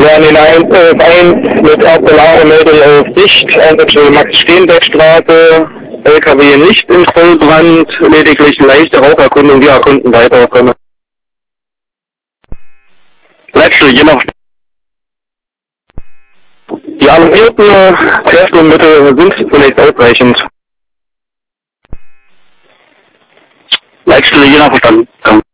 werden in ein mit Alarmmeldung auf Sicht, Einsatzstelle Max-Steenbeck-Straße, LKW nicht in Vollbrand, lediglich leichte Raucherkundung, wir erkunden weiter. Letzte, je noch. Die alarmierten Verkehrsmittel sind zunächst ausreichend. Leitstelle je nach verstanden.